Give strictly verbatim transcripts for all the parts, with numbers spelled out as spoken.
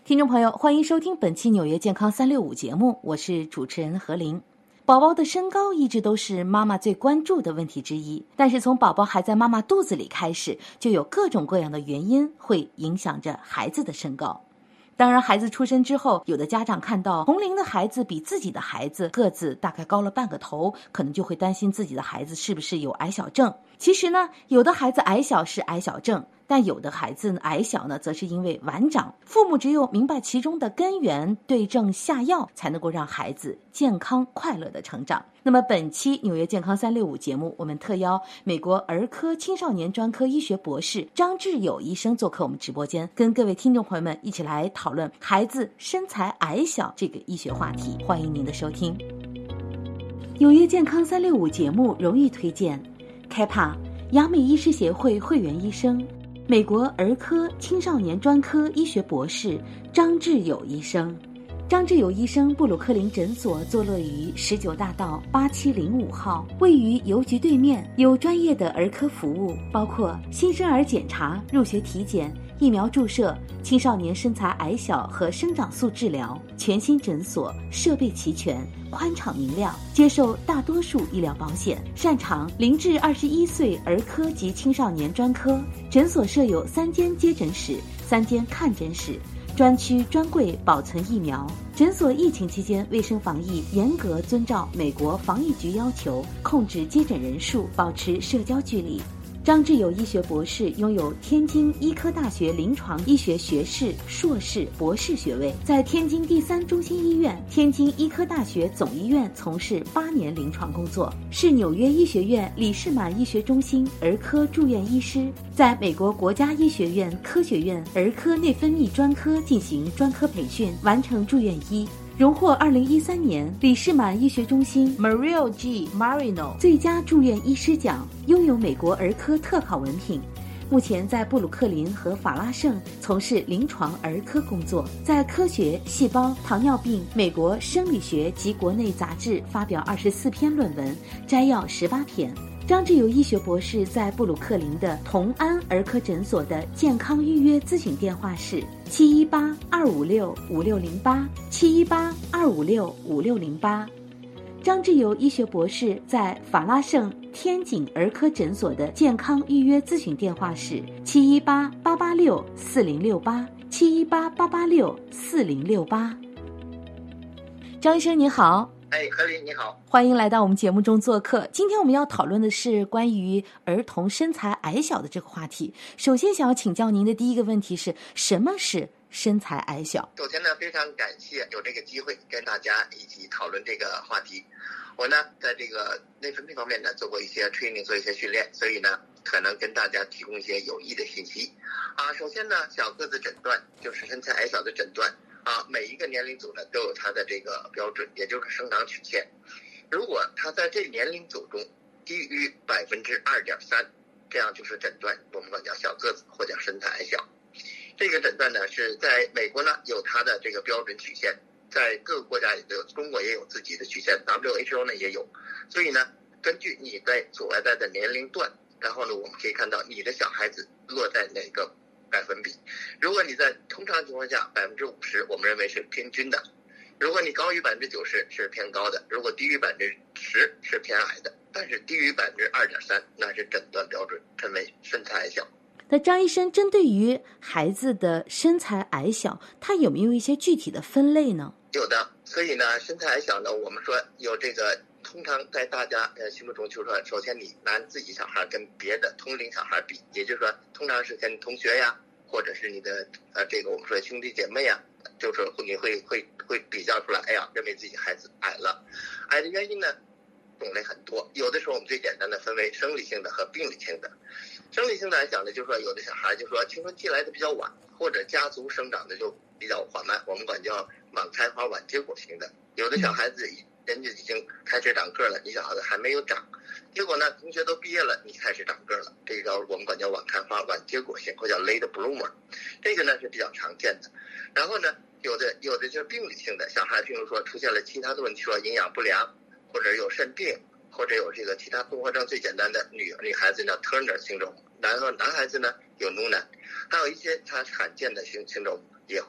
听众朋友，欢迎收听本期纽约健康三六五节目，我是主持人何琳。宝宝的身高一直都是妈妈最关注的问题之一，但是从宝宝还在妈妈肚子里开始，就有各种各样的原因会影响着孩子的身高。当然，孩子出生之后，有的家长看到同龄的孩子比自己的孩子个子大概高了半个头，可能就会担心自己的孩子是不是有矮小症。其实呢，有的孩子矮小是矮小症，但有的孩子矮小呢，则是因为晚长。父母只有明白其中的根源，对症下药，才能够让孩子健康快乐的成长。那么本期纽约健康三六五节目，我们特邀美国儿科青少年专科医学博士张志友医生做客我们直播间，跟各位听众朋友们一起来讨论孩子身材矮小这个医学话题。欢迎您的收听。纽约健康三六五节目荣誉推荐开帕亚美医师协会会员医生，美国儿科青少年专科医学博士张志友医生。张志友医生布鲁克林诊所坐落于十九大道八七零五号，位于邮局对面，有专业的儿科服务，包括新生儿检查、入学体检、疫苗注射、青少年身材矮小和生长素治疗。全新诊所设备齐全，宽敞明亮，接受大多数医疗保险，擅长零至二十一岁儿科及青少年专科。诊所设有三间接诊室、三间看诊室，专区专柜保存疫苗。诊所疫情期间卫生防疫严格遵照美国防疫局要求，控制接诊人数，保持社交距离。张志友医学博士拥有天津医科大学临床医学学士、硕士、博士学位，在天津第三中心医院、天津医科大学总医院从事八年临床工作，是纽约医学院李士满医学中心儿科住院医师，在美国国家医学院科学院儿科内分泌专科进行专科培训，完成住院医。荣获二零一三年李士满医学中心 Mario G. Marino 最佳住院医师奖，拥有美国儿科特考文凭。目前在布鲁克林和法拉盛从事临床儿科工作，在科学、细胞、糖尿病、美国生理学及国内杂志发表二十四篇论文，摘要十八篇。张志友医学博士在布鲁克林的同安儿科诊所的健康预约咨询电话是七一八二五六五六零八七一八二五六五六零八。张志友医学博士在法拉盛天井儿科诊所的健康预约咨询电话是七一八八八六四零六八七一八八八六四零六八。张医生你好。 哎，何林你好， 欢迎来到我们节目中做客。今天我们要讨论的是关于儿童身材矮小的这个话题。首先想要请教您的第一个问题是，什么是身材矮小？ 首先呢，非常感谢有这个机会跟大家一起讨论这个话题。我呢，在这个内分泌方面呢，做过一些 training， 做一些训练，所以呢，可能跟大家提供一些有益的信息。啊，首先呢，小个子诊断就是身材矮小的诊断。啊，每一个年龄组呢都有它的这个标准，也就是生长曲线。如果它在这年龄组中低于百分之二点三，这样就是诊断我们管叫小个子或者身材矮小。这个诊断呢是在美国呢有它的这个标准曲线，在各个国家也都有，中国也有自己的曲线 ，W H O 呢也有。所以呢，根据你在所在的年龄段，然后呢我们可以看到你的小孩子落在哪个百分比。如果你在通常情况下百分之五十，我们认为是平均的；如果你高于百分之九十是偏高的；如果低于百分之十是偏矮的；但是低于百分之二点三，那是诊断标准，称为身材矮小。 那张医生，针对于孩子的身材矮小，他有没有一些具体的分类呢？ 有的，所以呢，身材矮小呢，我们说有这个。通常在大家呃心目中就是说，首先你拿自己小孩跟别的同龄小孩比，也就是说，通常是跟同学呀，或者是你的呃这个我们说兄弟姐妹呀，就是你会会会比较出来，哎呀，认为自己孩子矮了。矮的原因呢，种类很多，有的时候我们最简单的分为生理性的和病理性的。生理性的来讲呢，就是说有的小孩就说青春期来的比较晚，或者家族生长的就比较缓慢，我们管叫晚开花晚结果型的。有的小孩子人家已经开始长个了，你小孩子还没有长，结果呢，同学都毕业了，你开始长个了，这个我们管叫晚开花晚结果型，或叫 late bloomer， 这个呢是比较常见的。然后呢，有的有的就是病理性的小孩，譬如说出现了其他的问题，说营养不良，或者有肾病，或者有这个其他综合症。最简单的女女孩子呢 Turner syndrome， 然后男孩子呢有 Noonan， 还有一些他罕见的性 syndrome 也会有，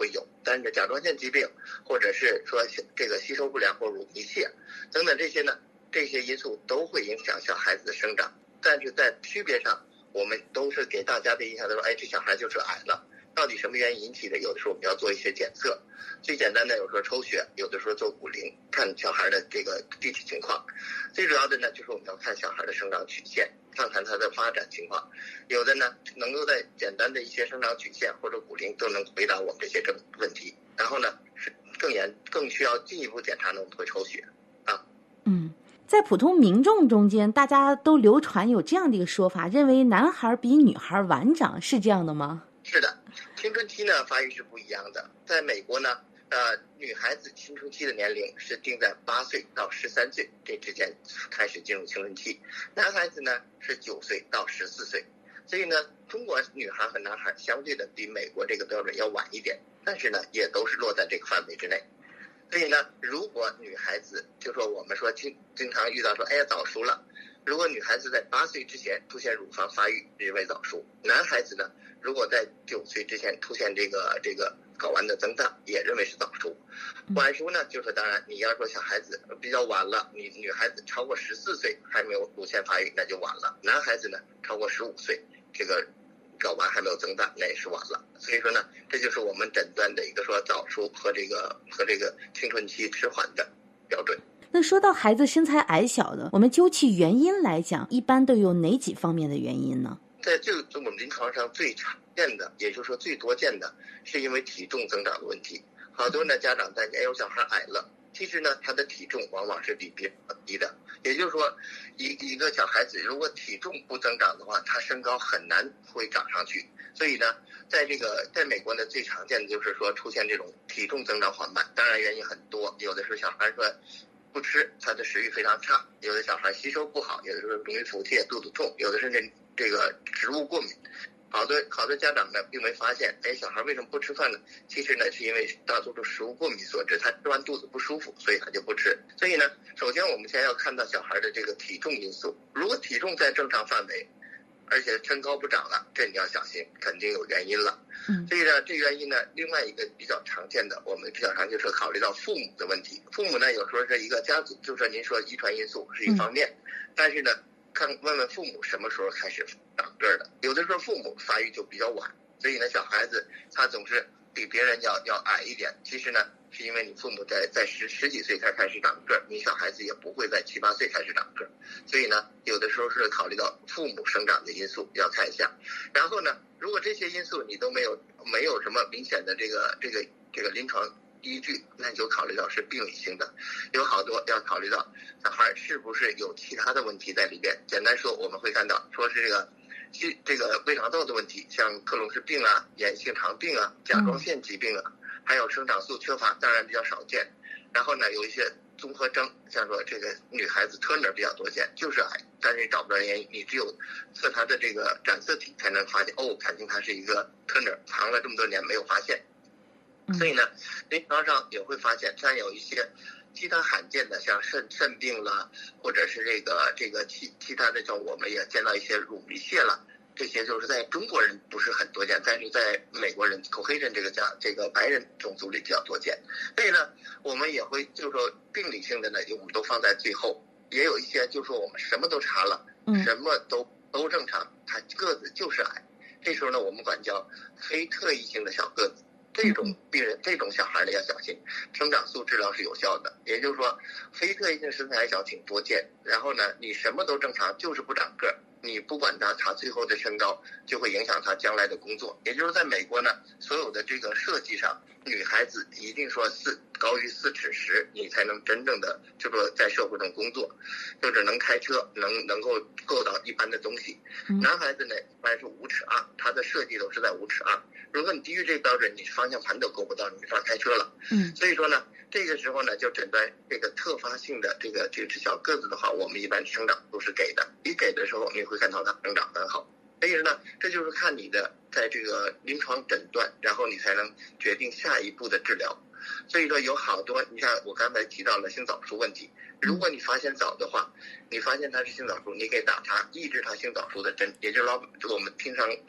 但是甲状腺疾病，或者是说这个吸收不良或乳糜泻等等这些呢，这些因素都会影响小孩子的生长。但是在区别上，我们都是给大家的印象都说，哎，这小孩就是矮了。到底什么原因引起的？有的时候我们要做一些检测，最简单的有时候抽血，有的时候做骨龄，看小孩的这个具体情况。最主要的呢，就是我们要看小孩的生长曲线，看看他的发展情况。有的呢，能够在简单的一些生长曲线或者骨龄都能回答我们这些问题。然后呢，是更严更需要进一步检查呢，我们会抽血啊。 嗯。在普通民众中间，大家都流传有这样的一个说法，认为男孩比女孩晚长，是这样的吗？ 是的，青春期呢发育是不一样的。在美国呢，呃，女孩子青春期的年龄是定在八岁到十三岁这之间开始进入青春期，男孩子呢是九岁到十四岁。所以呢，中国女孩和男孩相对的比美国这个标准要晚一点，但是呢，也都是落在这个范围之内。所以呢，如果女孩子就说我们说经经常遇到说，哎呀早熟了，如果女孩子在八岁之前出现乳房发育，认为早熟；男孩子呢，如果在九岁之前出现这个这个睾丸的增大，也认为是早熟。晚熟呢，就是当然你要说小孩子比较晚了，你女孩子超过十四岁还没有乳腺发育，那就晚了；男孩子呢，超过十五岁，这个睾丸还没有增大，那也是晚了。所以说呢，这就是我们诊断的一个说早熟和这个和这个青春期迟缓的标准。 那说到孩子身材矮小的，我们究其原因来讲，一般都有哪几方面的原因呢？ 在这个我们临床上最常见的，也就是说最多见的，是因为体重增长的问题。好多呢家长担心，哎，我小孩矮了，其实呢他的体重往往是比别人低的。也就是说，一一个小孩子如果体重不增长的话，他身高很难会长上去。所以呢，在这个在美国呢，最常见的就是说出现这种体重增长缓慢。当然原因很多，有的时候小孩说不吃，他的食欲非常差；有的小孩吸收不好，有的时候容易腹泻、肚子痛，有的甚至这个食物过敏。好多好多家长呢并没发现，哎，小孩为什么不吃饭呢？其实呢是因为大多数食物过敏所致，他吃完肚子不舒服，所以他就不吃。所以呢，首先我们先要看到小孩的这个体重因素。如果体重在正常范围，而且身高不长了，这你要小心，肯定有原因了。 嗯， 所以呢，这原因呢，另外一个比较常见的，我们比较常就是考虑到父母的问题。父母呢，有时候是一个家族，就是您说遗传因素是一方面，嗯、但是呢，看问问父母什么时候开始长个儿的，有的时候父母发育就比较晚，所以呢，小孩子他总是比别人要要矮一点。其实呢，是因为你父母在在十十几岁才开始长个儿，你小孩子也不会在七八岁开始长个儿，所以呢，有的时候是考虑到父母生长的因素要看一下。然后呢，如果这些因素你都没有没有什么明显的这个这个这个临床依据，那你就考虑到是病理性的，有好多要考虑到小孩是不是有其他的问题在里边。简单说，我们会看到说是这个这个胃肠道的问题，像克隆氏病啊、炎性肠病啊、甲状腺疾病啊，还有生长素缺乏，当然比较少见。然后呢，有一些综合征，像说这个女孩子 Turner 比较多见，就是矮，但是你找不着原因，你只有测她的这个染色体才能发现，哦，肯定她是一个 Turner， 藏了这么多年没有发现。所以呢，临床上也会发现，像有一些其他罕见的，像肾肾病啦，或者是这个这个其其他的，像我们也见到一些乳糜泻啦，这些就是在中国人不是很多见，但是在美国人 Caucasian 这个讲这个白人种族里比较多见。所以呢，我们也会就是说病理性的呢，我们都放在最后。也有一些就是说我们什么都查了，什么都都正常，他个子就是矮，这时候呢，我们管叫非特异性的小个子。这种病人，这种小孩呢要小心，生长素治疗是有效的。也就是说，非特异性身材矮小挺多见。然后呢，你什么都正常，就是不长个儿，你不管他，他最后的身高就会影响他将来的工作。也就是在美国呢，所有的这个设计上，女孩子一定说四高于四尺十，你才能真正的就说在社会中工作，就是能开车，能能够够到一般的东西。男孩子呢，一般是五尺二，他的设计都是在五尺二。如果你低于这个标准，你方向盘都够不到，你没法开车了。嗯，所以说呢，这个时候呢，就诊断这个特发性的这个这个小个子的话，我们一般生长都是给的。你给的时候，你会看到它生长很好。所以呢，这就是看你的在这个临床诊断，然后你才能决定下一步的治疗。所以说有好多，你看我刚才提到了性早熟问题，如果你发现早的话，你发现它是性早熟，你可以打它抑制它性早熟的针，也就是老我们平常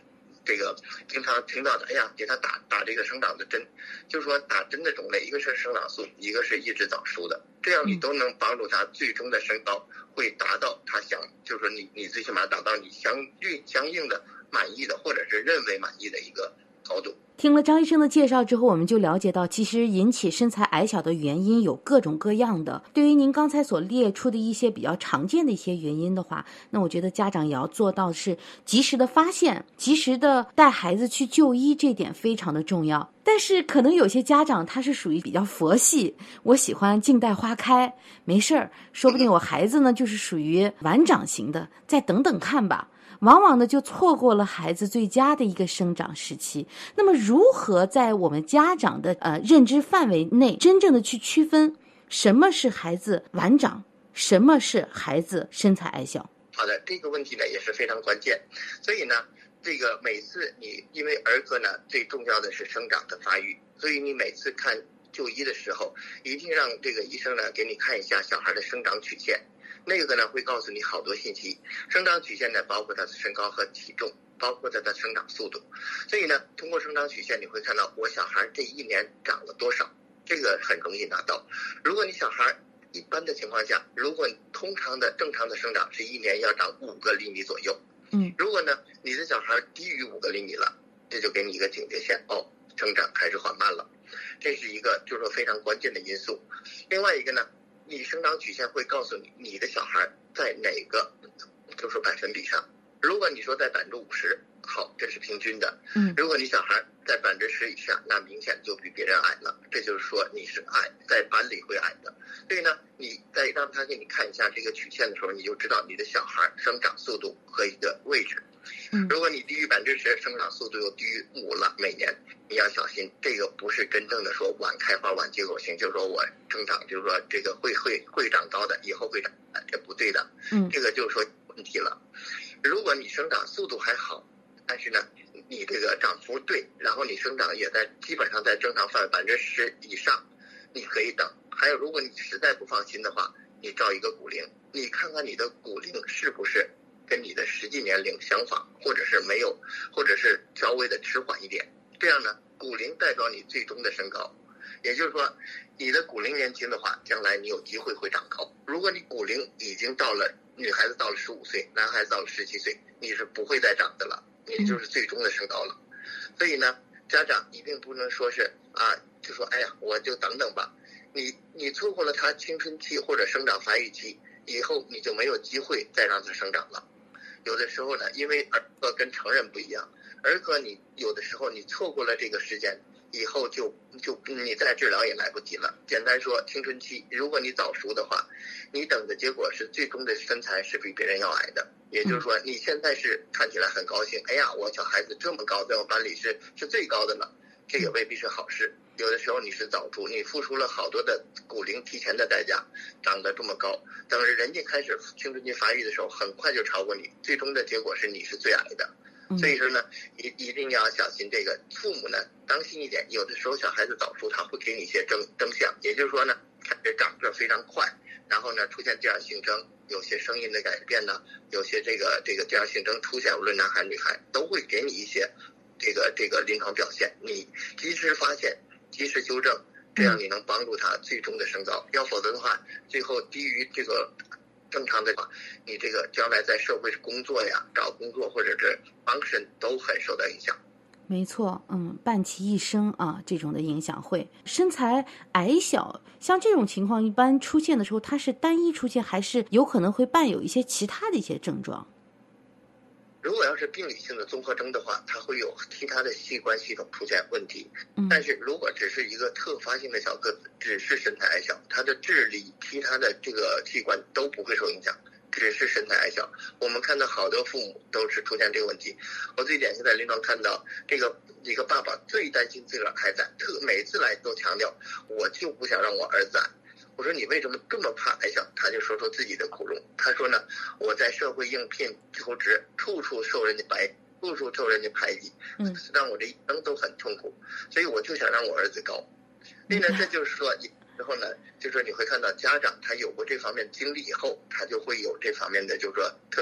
这个经常听到的，哎呀，给他打打这个生长的针，就是说打针的种类，一个是生长素，一个是抑制早熟的，这样你都能帮助他最终的身高会达到他想，就是说你你最起码达到你相应相应的满意的或者是认为满意的一个高度。 听了张医生的介绍之后，我们就了解到，其实引起身材矮小的原因有各种各样的。对于您刚才所列出的一些比较常见的一些原因的话，那我觉得家长也要做到是及时的发现，及时的带孩子去就医，这点非常的重要。但是可能有些家长他是属于比较佛系，我喜欢静待花开，没事儿，说不定我孩子呢就是属于晚长型的，再等等看吧。往往呢就错过了孩子最佳的一个生长时期。那么如何在我们家长的呃认知范围内真正的去区分什么是孩子晚长，什么是孩子身材矮小？ 好的，这个问题呢也是非常关键。所以呢这个每次你因为儿科呢最重要的是生长的发育，所以你每次看就医的时候一定让这个医生呢给你看一下小孩的生长曲线，那个呢会告诉你好多信息。生长曲线呢包括他的身高和体重，包括他的生长速度。所以呢通过生长曲线你会看到我小孩这一年长了多少，这个很容易拿到。如果你小孩一般的情况下，如果通常的正常的生长是一年要长五个厘米左右， 嗯， 如果呢你的小孩低于五个厘米了，这就给你一个警戒线，哦，生长开始缓慢了，这是一个就是说非常关键的因素。另外一个呢，你生长曲线会告诉你你的小孩在哪个就是说百分比上。如果你说在百分之五十，好，这是平均的。 嗯， 如果你小孩在百分之十以下，那明显就比别人矮了，这就是说你是矮，在班里会矮的。所以呢，你在让他给你看一下这个曲线的时候，你就知道你的小孩生长速度和一个位置。 嗯， 如果你低于百分之十，生长速度又低于五了，每年你要小心，这个不是真正的说晚开花晚结果型，就是说我生长，就是说这个会会会长高的，以后会长，这不对的。 嗯， 这个就是说问题了。如果你生长速度还好，但是呢，你这个长幅对，然后你生长也在基本上在正常范围百分之十以上，你可以等。还有，如果你实在不放心的话，你照一个骨龄，你看看你的骨龄是不是跟你的实际年龄相仿，或者是没有，或者是稍微的迟缓一点。这样呢，骨龄代表你最终的身高，也就是说，你的骨龄年轻的话，将来你有机会会长高。如果你骨龄已经到了，女孩子到了十五岁，男孩子到了十七岁，你是不会再长的了，你就是最终的身高了。所以呢，家长一定不能说是啊，就说哎呀，我就等等吧。你你错过了他青春期或者生长发育期，以后你就没有机会再让他生长了。有的时候呢，因为儿科跟成人不一样，儿科你有的时候你错过了这个时间，以后就就你再治疗也来不及了。简单说，青春期如果你早熟的话，你等的结果是最终的身材是比别人要矮的。也就是说，你现在是看起来很高兴，哎呀，我小孩子这么高，在我班里是是最高的了，这个未必是好事。有的时候你是早熟，你付出了好多的骨龄提前的代价，长得这么高，等着人家开始青春期发育的时候，很快就超过你，最终的结果是你是最矮的。所以说呢，一一定要小心这个。父母呢，当心一点。有的时候小孩子早熟，他会给你一些征征象，也就是说呢，开始长个非常快，然后呢出现第二性征，有些声音的改变呢，有些这个这个第二性征出现，无论男孩女孩，都会给你一些这个这个临床表现。你及时发现，及时纠正，这样你能帮助他最终的升高。要否则的话，最后低于这个正常的话，你这个将来在社会工作呀、找工作或者是function都很受到影响。 没错，嗯，伴其一生啊，这种的影响会。身材矮小，像这种情况一般出现的时候，它是单一出现，还是有可能会伴有一些其他的一些症状？ 如果要是病理性的综合征的话，它会有其他的器官系统出现问题。 嗯， 但是如果只是一个特发性的小个子，只是身材矮小，它的智力、其他的这个器官都不会受影响，只是身材矮小。我们看到好多父母都是出现这个问题。我最典型在临床看到这个一个爸爸最担心自个儿孩子矮，特每次来都强调，我就不想让我儿子矮。我说你为什么这么怕矮小？他就说出自己的苦衷。他说呢，我在社会应聘求职，处处受人家排，处处受人家排挤， 嗯， 让我这一生都很痛苦，所以我就想让我儿子高。所以呢，这就是说，然后呢，就是你会看到家长他有过这方面经历以后，他就会有这方面的，就是说特别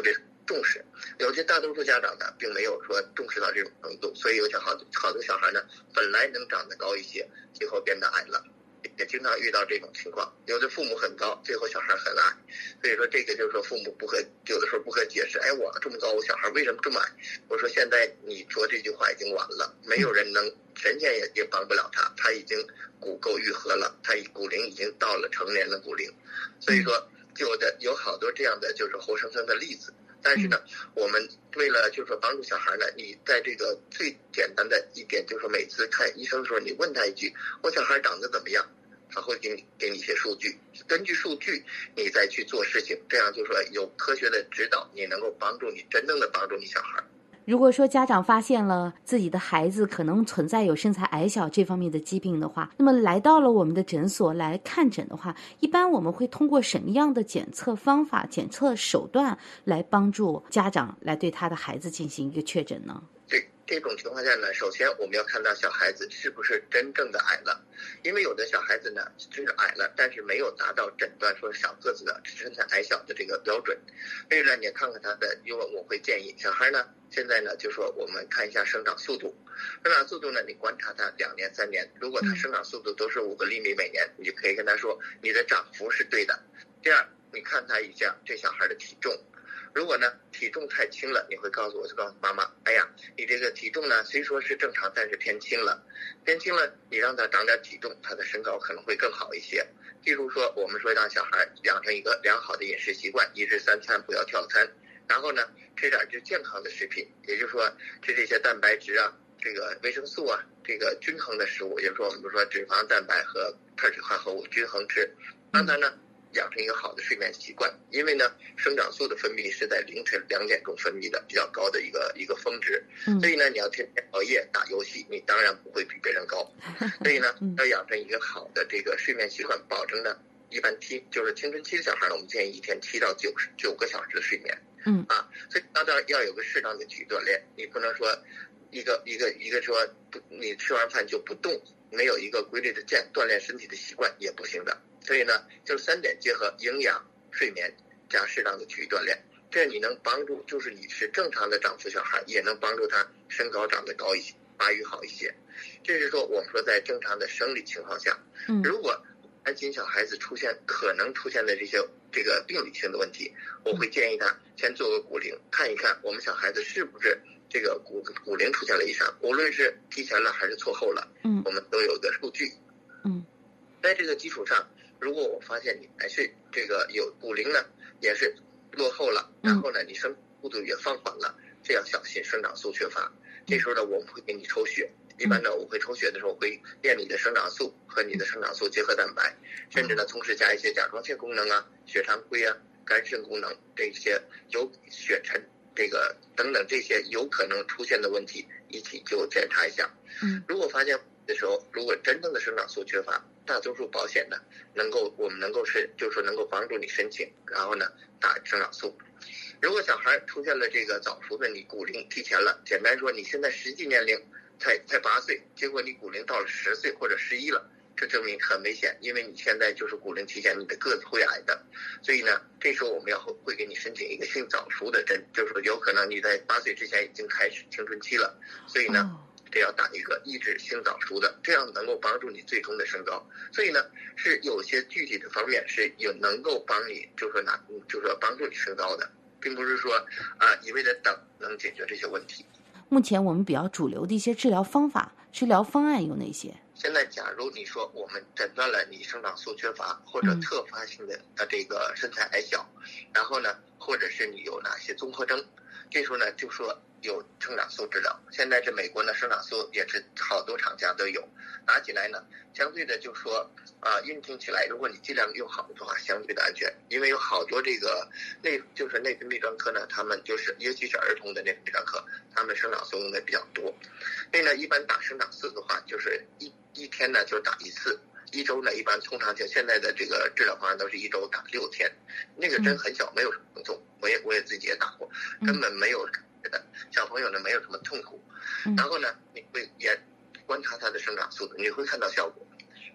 重视。有些大多数家长呢，并没有说重视到这种程度，所以有些好好多小孩呢，本来能长得高一些，最后变得矮了。也经常遇到这种情况，有的父母很高，最后小孩很矮，所以说这个就是说父母不可有的时候不可解释。哎，我这么高，我小孩为什么这么矮？我说现在你说这句话已经晚了，没有人能，神仙也也帮不了他，他已经骨垢愈合了，他骨龄已经到了成年的骨龄，所以说有的有好多这样的就是活生生的例子。但是呢，我们为了就是说帮助小孩呢，你在这个最简单的一点就是说，每次看医生的时候，你问他一句：“我小孩长得怎么样？”他会给你给你一些数据，根据数据你再去做事情，这样就是说有科学的指导，你能够帮助你真正的帮助你小孩。 如果说家长发现了自己的孩子可能存在有身材矮小这方面的疾病的话，那么来到了我们的诊所来看诊的话，一般我们会通过什么样的检测方法、检测手段来帮助家长来对他的孩子进行一个确诊呢？ 这这种情况下呢，首先我们要看到小孩子是不是真正的矮了，因为有的小孩子呢是矮了，但是没有达到诊断说小个子的身材矮小的这个标准。所以呢，你看看他的，因为我会建议小孩呢，现在呢就说我们看一下生长速度，生长速度呢，你观察他两年三年，如果他生长速度都是五个厘米每年，你就可以跟他说你的涨幅是对的。第二，你看他一下这小孩的体重。如果呢体重太轻了，你会告诉我，就告诉妈妈，哎呀，你这个体重呢虽说是正常，但是偏轻了，偏轻了，你让他长点体重，他的身高可能会更好一些。例如说，我们说让小孩养成一个良好的饮食习惯，一日三餐不要跳餐，然后呢吃点就健康的食品，也就是说吃这些蛋白质啊，这个维生素啊，这个均衡的食物，也就是说我们说脂肪、蛋白和碳水化合物均衡吃，让他呢养成一个好的睡眠习惯。因为呢生长素的分泌是在凌晨两点钟分泌的，比较高的一个一个峰值，所以呢你要天天熬夜打游戏，你当然不会比别人高。所以呢要养成一个好的这个睡眠习惯，保证呢一般青就是青春期的小孩呢，我们建议一天七到九十九个小时的睡眠。嗯啊，所以当然要有个适当的体育锻炼，你不能说一个一个一个说不，你吃完饭就不动，没有一个规律的健锻炼身体的习惯也不行的。所以呢，就是三点结合，营养、睡眠加适当的体育锻炼，这你能帮助，就是你是正常的长幅小孩，也能帮助他身高长得高一些，发育好一些。这是说我们说在正常的生理情况下，如果担心小孩子出现可能出现的这些这个病理性的问题，我会建议他先做个骨龄，看一看我们小孩子是不是这个骨骨龄出现了异常，无论是提前了还是错后了，嗯，我们都有个数据。嗯，在这个基础上，如果我发现你还是这个有骨龄呢也是落后了，然后呢你生速度也放缓了，这要小心生长素缺乏。这时候呢我们会给你抽血，一般呢我会抽血的时候会验你的生长素和你的生长素结合蛋白，甚至呢同时加一些甲状腺功能啊、血常规啊、肝肾功能，这些有血沉这个等等这些有可能出现的问题一起就检查一下。嗯，如果发现的时候，如果真正的生长素缺乏，大多数保险呢能够我们能够是就是说能够帮助你申请，然后呢打生长素。如果小孩出现了这个早熟的，你骨龄提前了，简单说你现在实际年龄才才八岁，结果你骨龄到了十岁或者十一了，这证明很危险，因为你现在就是骨龄提前，你的个子会矮的。所以呢这时候我们要会给你申请一个性早熟的针，就是说有可能你在八岁之前已经开始青春期了，所以呢这要打一个抑制性早熟的，这样能够帮助你最终的升高。所以呢是有些具体的方面是有能够帮你就是说拿就是说帮助你升高的，并不是说啊、呃、一味的等能解决这些问题。 目前我们比较主流的一些治疗方法、治疗方案有哪些？ 现在假如你说我们诊断了你生长素缺乏或者特发性的呃这个身材矮小，嗯、然后呢或者是你有哪些综合征，这时候呢就说有生长素治疗。现在这美国呢生长素也是好多厂家都有，拿起来呢相对的就说啊、呃、运行起来，如果你剂量用好的话相对的安全，因为有好多这个内就是内分泌专科呢，他们就是尤其是儿童的内分泌专科，他们生长素用的比较多。所以呢一般打生长素的话就是一一天呢就打一次，一周呢一般通常就现在的这个治疗方案都是一周打六天，那个针很小，没有什么痛，我也我也自己也打过，根本没有的，小朋友呢没有什么痛苦。然后呢你会也观察他的生长速度，你会看到效果。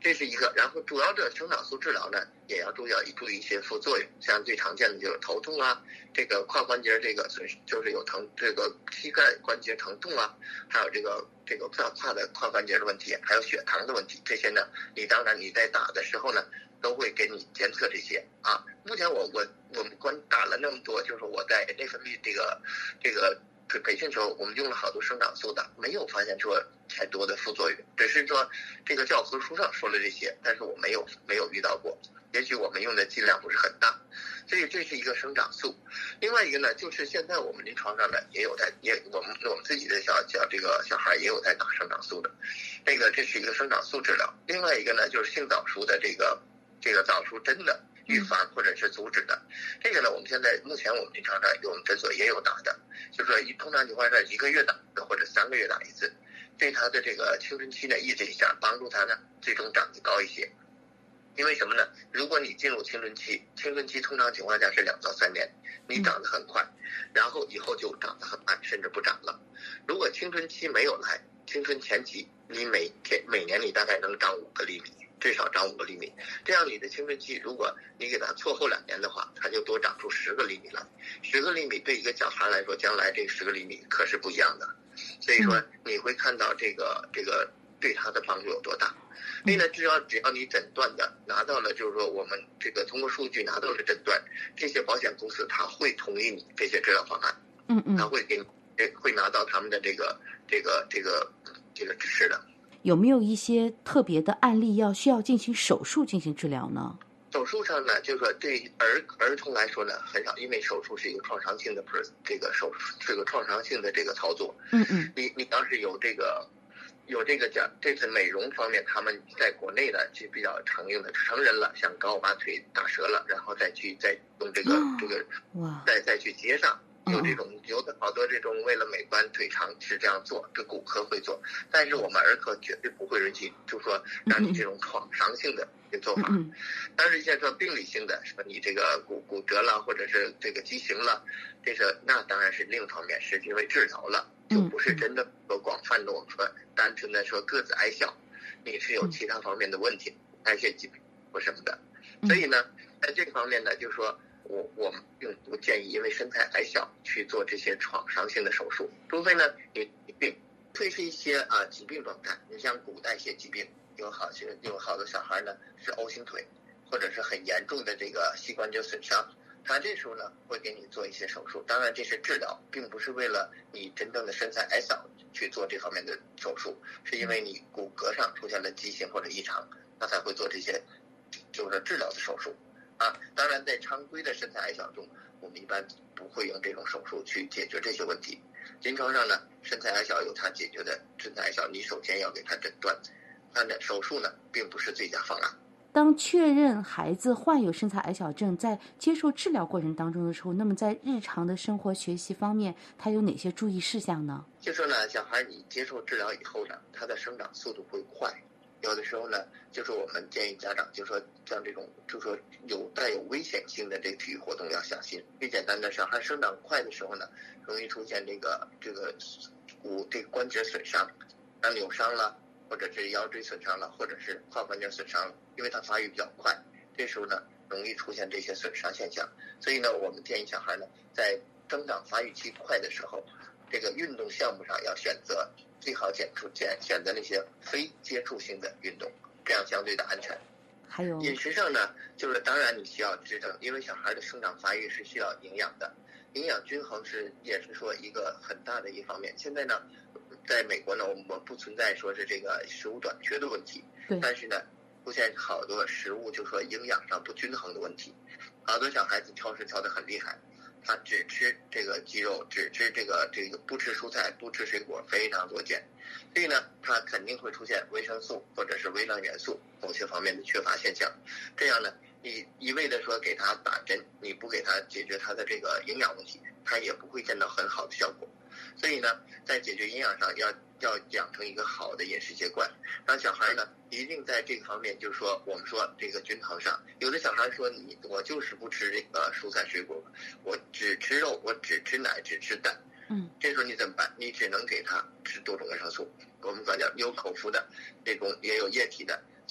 这是一个。然后主要的生长素治疗呢，也要注意注意一些副作用，像最常见的就是头痛啊，这个胯关节这个就是有疼，这个膝盖关节疼痛啊，还有这个这个胯胯的胯关节的问题，还有血糖的问题，这些呢，你当然你在打的时候呢，都会给你监测这些啊。目前我我我们关打了那么多，就是我在内分泌这个这个。培训时候我们用了好多生长素的，没有发现说太多的副作用，只是说这个教科书上说了这些，但是我没有没有遇到过，也许我们用的剂量不是很大，所以这是一个生长素。另外一个呢，就是现在我们临床上呢也有在也我们我们自己的小小这个小孩也有在打生长素的，这个这是一个生长素治疗。另外一个呢就是性早熟的这个这个早熟针的预防或者是阻止的，这个呢，我们现在目前我们临床上我们诊所也有打的，就是说一通常情况下一个月打或者三个月打一次，对他的这个青春期呢抑制一下，帮助他呢最终长得高一些。因为什么呢？如果你进入青春期，青春期通常情况下是两到三年，你长得很快，然后以后就长得很慢，甚至不长了。如果青春期没有来，青春前期你每天每年你大概能长五个厘米。至少长五个厘米，这样你的青春期，如果你给它错后两年的话，它就多长出十个厘米来。十个厘米对一个小孩来说，将来这十个厘米可是不一样的。所以说你会看到这个这个对他的帮助有多大。所以呢，只要只要你诊断的拿到了，就是说我们这个通过数据拿到了诊断，这些保险公司他会同意你这些治疗方案， 嗯嗯， 他会给你会拿到他们的这个这个这个这个指示的。 有没有一些特别的案例要需要进行手术进行治疗呢？ 手术上呢，就是说对儿儿童来说呢很少，因为手术是一个创伤性的这个手这个创伤性的这个操作。 嗯嗯， 你你要是有这个有这个讲这次美容方面，他们在国内的是比较常用的，成人了想搞把腿打折了，然后再去再用这个、哦、这个哇再再去接上。有这种有的好多这种为了美观腿长是这样做，这骨科会做，但是我们儿科绝对不会允许，就说让你这种创伤性的一个做法。 嗯， 但是现在说病理性的，说你这个骨骨折了或者是这个畸形了，这是那当然是另一方面，是因为治疗了，就不是真的说广泛的我们说单纯的说个子矮小，你是有其他方面的问题，代谢疾病或什么的。所以呢，在这方面呢，就是说。我我们并不建议因为身材矮小去做这些创伤性的手术，除非呢你病会是一些啊疾病状态，你像骨代谢疾病，有好些有好多小孩呢是 O 型腿，或者是很严重的这个膝关节损伤，他这时候呢会给你做一些手术，当然这是治疗，并不是为了你真正的身材矮小去做这方面的手术，是因为你骨骼上出现了畸形或者异常，那才会做这些就是治疗的手术。啊，当然，在常规的身材矮小中，我们一般不会用这种手术去解决这些问题。临床上呢，身材矮小有它解决的，身材矮小你首先要给它诊断，但是手术呢，并不是最佳方案。 当确认孩子患有身材矮小症，在接受治疗过程当中的时候，那么在日常的生活学习方面，他有哪些注意事项呢？ 就说呢，小孩你接受治疗以后呢，他的生长速度会快。有的时候呢，就是我们建议家长，就说像这种，就说有带有危险性的这个体育活动要小心。最简单的，小孩生长快的时候呢，容易出现这个这个骨这个关节损伤，像扭伤了，或者是腰椎损伤了，或者是胯关节损伤了，因为它发育比较快，这时候呢容易出现这些损伤现象。所以呢，我们建议小孩呢，在增长发育期快的时候，这个运动项目上要选择。最好选出选选择那些非接触性的运动，这样相对的安全。 还有饮食上呢，就是当然你需要支撑，因为小孩的生长发育是需要营养的，营养均衡是也是说一个很大的一方面。现在呢，在美国呢，我们不存在说是这个食物短缺的问题，但是呢，出现好多食物就说营养上不均衡的问题，好多小孩子挑食挑得很厉害。他只吃这个鸡肉，只吃这个这个不吃蔬菜，不吃水果，非常多见。所以呢，他肯定会出现维生素或者是微量元素某些方面的缺乏现象。这样呢，你一味的说给他打针，你不给他解决他的这个营养问题，他也不会见到很好的效果。所以呢，在解决营养上要要养成一个好的饮食习惯，让小孩呢一定在这个方面，就是说我们说这个均衡上，有的小孩说你我就是不吃这个蔬菜水果，我只吃肉，我只吃奶，只吃蛋， 嗯， 这时候你怎么办？你只能给他吃多种维生素，我们管叫有口服的，这种也有液体的，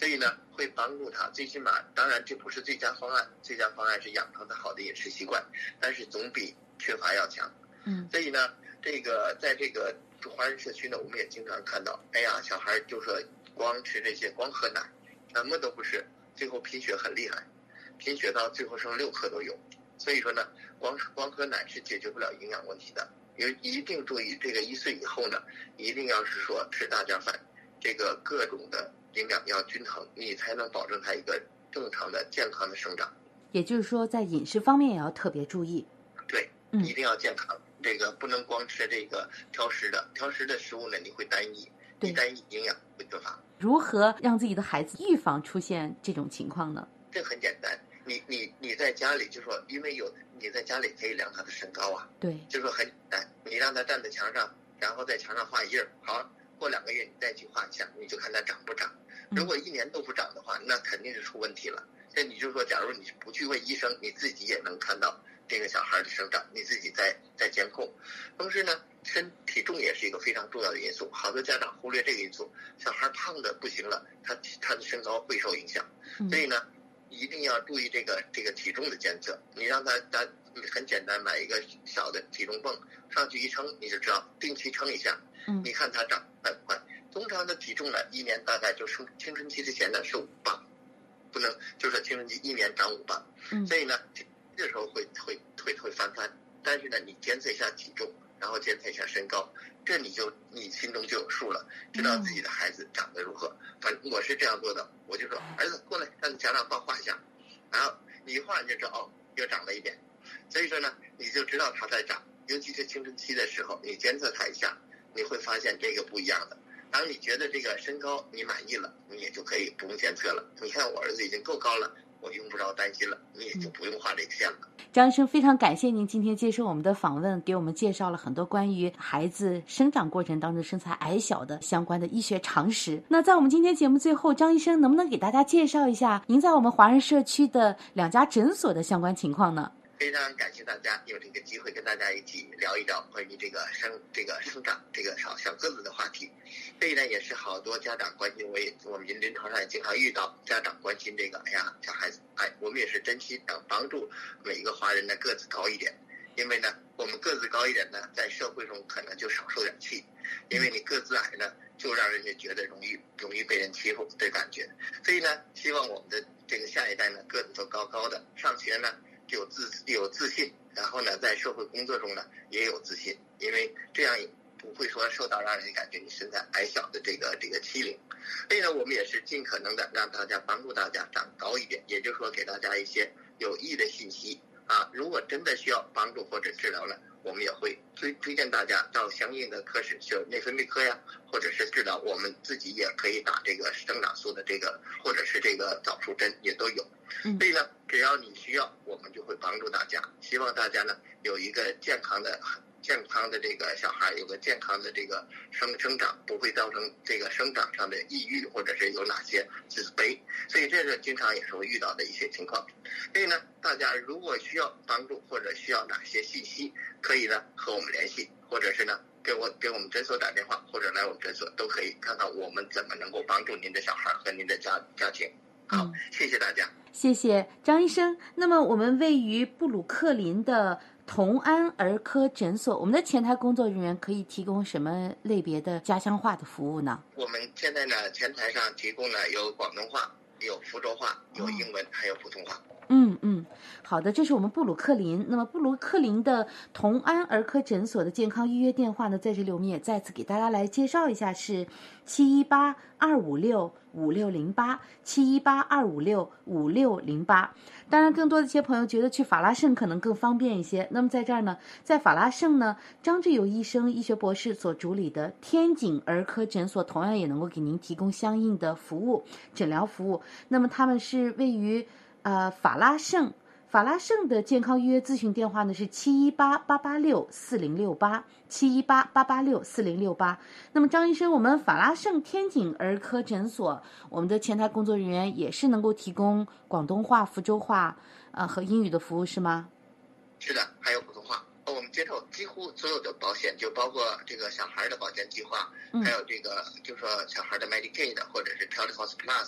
所以呢会帮助他，最起码当然这不是最佳方案，最佳方案是养成他好的饮食习惯，但是总比缺乏要强。 嗯， 所以呢这个在这个华人社区呢，我们也经常看到，哎呀小孩就说光吃这些光喝奶什么都不是，最后贫血很厉害，贫血到最后剩六克都有。所以说呢光光喝奶是解决不了营养问题的，因为一定注意这个一岁以后呢一定要是说吃大家饭，这个各种的营养要均衡，你才能保证他一个正常的健康的生长。 也就是说在饮食方面也要特别注意。 对，一定要健康，嗯、这个不能光吃这个挑食的，挑食的食物呢你会单一，你单一营养会缺乏。 如何让自己的孩子预防出现这种情况呢？ 这很简单，你你你在家里就说，因为有你在家里可以量他的身高啊， 对， 就说很简单，你让他站在墙上，然后在墙上画印儿，好，过两个月你再去画一下，你就看他长不长。如果一年都不长的话，那肯定是出问题了。这你就说，假如你不去问医生，你自己也能看到这个小孩的生长，你自己在在监控。同时呢，身体重也是一个非常重要的因素，好多家长忽略这个因素，小孩胖的不行了，他他的身高会受影响。所以呢一定要注意这个这个体重的监测，你让他他很简单，买一个小的体重泵上去一称，你就知道，定期称一下， 嗯， 你看他长快不快。通常的体重呢，一年大概就是青春期之前呢是五磅，不能就是青春期一年长五磅， 嗯， 所以呢这时候会会会会翻番，但是呢你监测一下体重，然后监测一下身高，这你就你心中就有数了，知道自己的孩子长得如何。反正我是这样做的，我就说儿子过来，让你家长帮画一下，然后你一画你就知道哦又长了一点，所以说呢你就知道他在长，尤其是青春期的时候，你监测他一下，你会发现这个不一样的。当你觉得这个身高你满意了，你也就可以不用监测了。你看我儿子已经够高了，我用不着担心了，你也就不用画这个线了。 张医生，非常感谢您今天接受我们的访问，给我们介绍了很多关于孩子生长过程当中身材矮小的相关的医学常识。那在我们今天节目最后，张医生能不能给大家介绍一下您在我们华人社区的两家诊所的相关情况呢？ 非常感谢大家有这个机会跟大家一起聊一聊关于这个生这个生长这个小小个子的话题。这一呢也是好多家长关心，我也我们临床上也经常遇到家长关心这个，哎呀小孩子，哎我们也是真心想帮助每一个华人的个子高一点，因为呢我们个子高一点呢，在社会中可能就少受点气，因为你个子矮呢就让人家觉得容易容易被人欺负的感觉。所以呢希望我们的这个下一代呢个子都高高的，上学呢有自有自信，然后呢在社会工作中呢也有自信，因为这样不会说受到让人感觉你身材矮小的这个这个欺凌。所以呢我们也是尽可能的让大家帮助大家长高一点，也就是说给大家一些有益的信息啊。如果真的需要帮助或者治疗呢，我们也会推推荐大家到相应的科室，就内分泌科呀，或者是治疗，我们自己也可以打这个生长素的这个，或者是这个早熟针也都有。所以呢只要你需要，我们就会帮助大家，希望大家呢有一个健康的健康的这个小孩，有个健康的这个生生长，不会造成这个生长上的抑郁，或者是有哪些自卑。所以这是经常也是会遇到的一些情况。所以呢大家如果需要帮助或者需要哪些信息，可以呢和我们联系，或者是呢给我给我们诊所打电话，或者来我们诊所都可以，看看我们怎么能够帮助您的小孩和您的家家庭。好，嗯，谢谢大家。 谢谢张医生。那么我们位于布鲁克林的同安儿科诊所，我们的前台工作人员可以提供什么类别的家乡话的服务呢？ 我们现在呢前台上提供呢有广东话，有福州话，有英文，还有普通话。 嗯嗯，好的，这是我们布鲁克林。那么布鲁克林的同安儿科诊所的健康预约电话呢，在这里我们也再次给大家来介绍一下，是七一八二五六五六零八，七一八二五六五六零八。当然，更多的一些朋友觉得去法拉盛可能更方便一些。那么在这儿呢，在法拉盛呢，张志友医生医学博士所主理的天井儿科诊所，同样也能够给您提供相应的服务诊疗服务。那么他们是位于呃，法拉盛，法拉盛的健康预约咨询电话呢是七一八八八六四零六八，七一八八八六四零六八。那么张医生，我们法拉盛天井儿科诊所，我们的前台工作人员也是能够提供广东话、福州话，呃和英语的服务是吗？ 是的，还有普通话。我们接受几乎所有的保险，就包括这个小孩的保健计划，嗯、还有这个就是说小孩的 Medicaid 或者是 Child House Plus，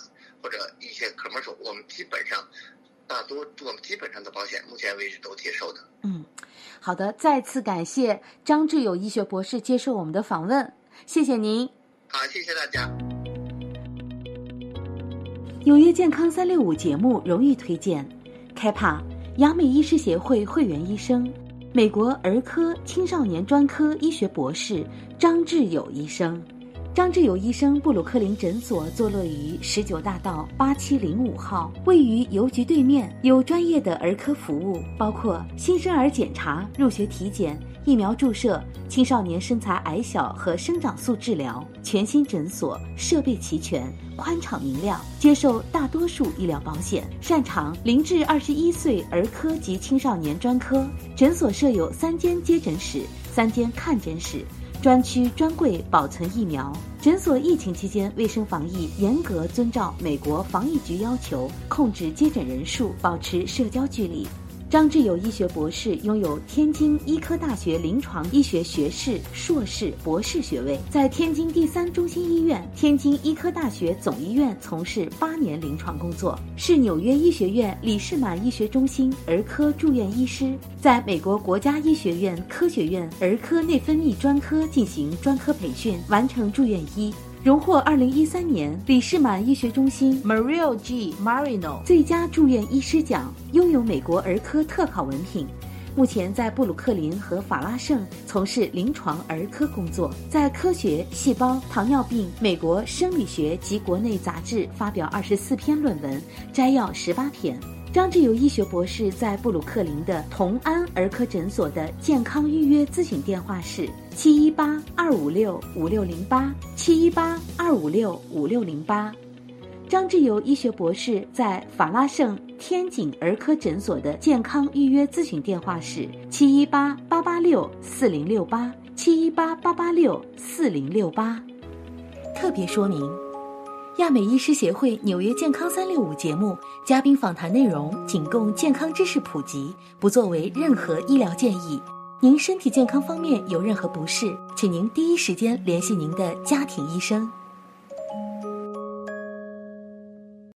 或者一些 commercial， 我们基本上大多我们基本上的保险目前为止都接受的。 嗯，好的，再次感谢张志友医学博士接受我们的访问，谢谢您。 好，谢谢大家。 纽约健康三六五节目荣誉推荐 C A P A 亚美医师协会会员医生，美国儿科青少年专科医学博士张志友医生。张志友医生布鲁克林诊所坐落于十九大道八七零五号，位于邮局对面，有专业的儿科服务，包括新生儿检查、入学体检、疫苗注射、青少年身材矮小和生长素治疗。全新诊所设备齐全，宽敞明亮，接受大多数医疗保险，擅长零至二十一岁儿科及青少年专科。诊所设有三间接诊室、三间看诊室。专区专柜保存疫苗。诊所疫情期间卫生防疫严格遵照美国防疫局要求，控制接诊人数，保持社交距离。张志友医学博士拥有天津医科大学临床医学学士、硕士、博士学位，在天津第三中心医院、天津医科大学总医院从事八年临床工作，是纽约医学院李士满医学中心儿科住院医师，在美国国家医学院科学院儿科内分泌专科进行专科培训，完成住院医。荣获二零一三年李士满医学中心 Mario G. Marino 最佳住院医师奖，拥有美国儿科特考文凭。目前在布鲁克林和法拉盛从事临床儿科工作，在科学、细胞、糖尿病、美国生理学及国内杂志发表二十四篇论文，摘要十八篇。张志友医学博士在布鲁克林的同安儿科诊所的健康预约咨询电话是七一八二五六五六零八七一八二五六五六零八。张志友医学博士在法拉盛天井儿科诊所的健康预约咨询电话是七一八八八六四零六八七一八八八六四零六八。特别说明。亚美医师协会纽约健康三六五节目嘉宾访谈内容仅供健康知识普及，不作为任何医疗建议。您身体健康方面有任何不适，请您第一时间联系您的家庭医生。